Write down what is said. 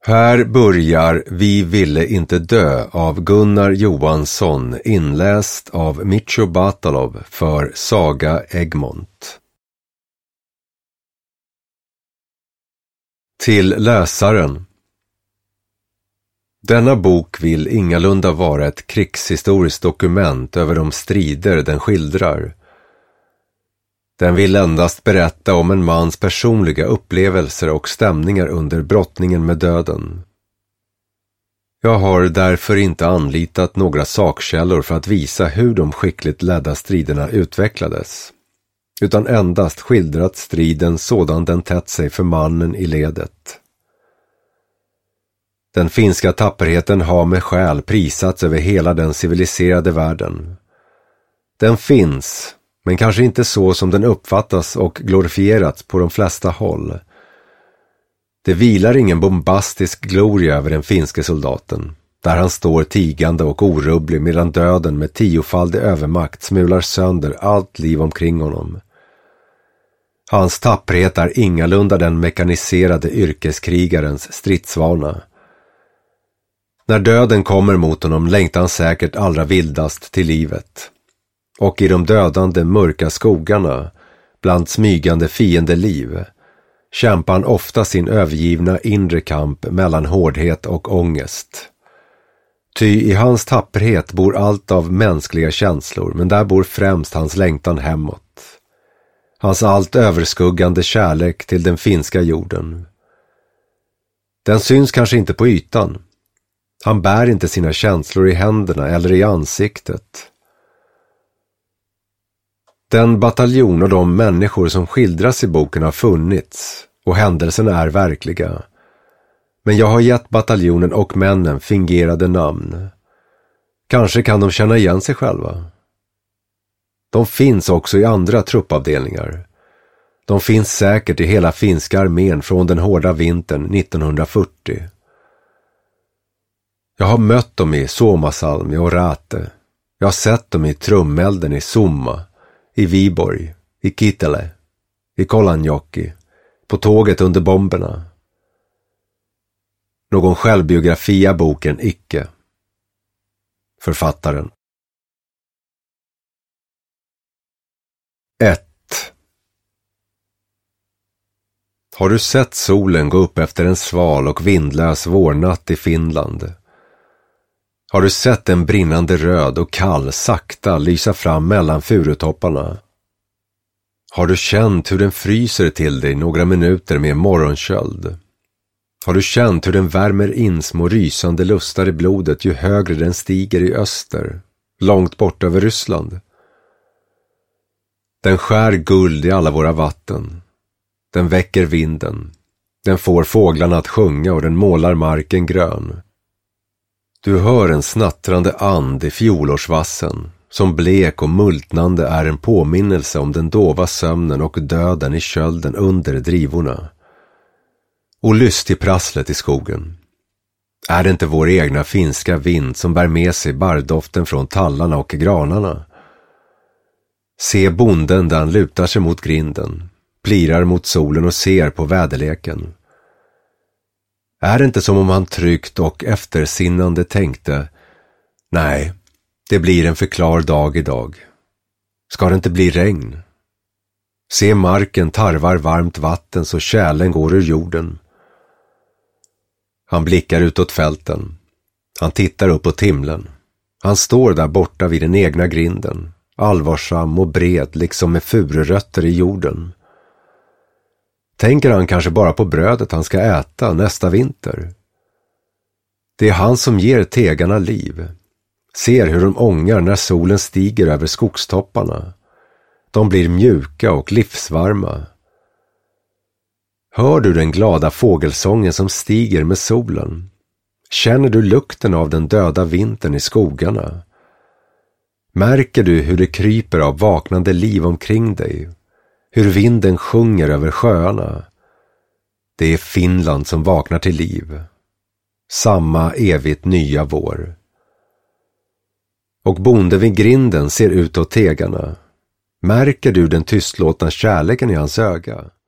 Här börjar Vi ville inte dö av Gunnar Johansson, inläst av Micho Batalov för Saga Egmont. Till läsaren. Denna bok vill ingalunda vara ett krigshistoriskt dokument över de strider den skildrar. Den vill endast berätta om en mans personliga upplevelser och stämningar under brottningen med döden. Jag har därför inte anlitat några sakkällor för att visa hur de skickligt ledda striderna utvecklades, utan endast skildrat striden sådan den tätt sig för mannen i ledet. Den finska tapperheten har med skäl prisats över hela den civiliserade världen. Den finns, men kanske inte så som den uppfattas och glorifierats på de flesta håll. Det vilar ingen bombastisk gloria över den finske soldaten, där han står tigande och orubblig medan döden med tiofaldig övermakt smular sönder allt liv omkring honom. Hans tapperhet är ingalunda den mekaniserade yrkeskrigarens stridsvana. När döden kommer mot honom längtar han säkert allra vildast till livet. Och i de dödande mörka skogarna, bland smygande fiendeliv, kämpar han ofta sin övergivna inre kamp mellan hårdhet och ångest. Ty i hans tapperhet bor allt av mänskliga känslor, men där bor främst hans längtan hemåt. Hans allt överskuggande kärlek till den finska jorden. Den syns kanske inte på ytan. Han bär inte sina känslor i händerna eller i ansiktet. Den bataljon och de människor som skildras i boken har funnits, och händelserna är verkliga. Men jag har gett bataljonen och männen fingerade namn. Kanske kan de känna igen sig själva. De finns också i andra truppavdelningar. De finns säkert i hela finska armén från den hårda vintern 1940. Jag har mött dem i Suomasalmi och Rate. Jag har sett dem i trummelden i Summa, i Viborg, i Kitele, i Kolanjoki, på tåget under bomberna. Någon självbiografi av boken icke. Författaren. 1. Har du sett solen gå upp efter en sval och vindlös vårnatt i Finland? Har du sett en brinnande röd och kall sakta lysa fram mellan furutopparna? Har du känt hur den fryser till dig några minuter med morgonköld? Har du känt hur den värmer in små rysande lustar i blodet ju högre den stiger i öster, långt bort över Ryssland? Den skär guld i alla våra vatten. Den väcker vinden. Den får fåglarna att sjunga och den målar marken grön. Du hör en snattrande and i fjolårsvassen, som blek och multnande är en påminnelse om den dova sömnen och döden i kölden under drivorna. Och lyst till prasslet i skogen. Är det inte vår egna finska vind som bär med sig barrdoften från tallarna och granarna? Se bonden där han lutar sig mot grinden, plirar mot solen och ser på väderleken. Är det inte som om han tryggt och eftersinnande tänkte: nej, det blir en förklar dag idag. Ska det inte bli regn? Se marken tarvar varmt vatten så kärlen går ur jorden. Han blickar utåt fälten. Han tittar upp på himlen. Han står där borta vid den egna grinden, allvarsam och bred liksom med fururötter i jorden. Tänker han kanske bara på brödet han ska äta nästa vinter? Det är han som ger tegarna liv. Ser hur de ångar när solen stiger över skogstopparna. De blir mjuka och livsvarma. Hör du den glada fågelsången som stiger med solen? Känner du lukten av den döda vintern i skogarna? Märker du hur det kryper av vaknande liv omkring dig? Hur vinden sjunger över sjöarna? Det är Finland som vaknar till liv. Samma evigt nya vår. Och bonden vid grinden ser utåt tegarna. Märker du den tystlåtna kärleken i hans öga?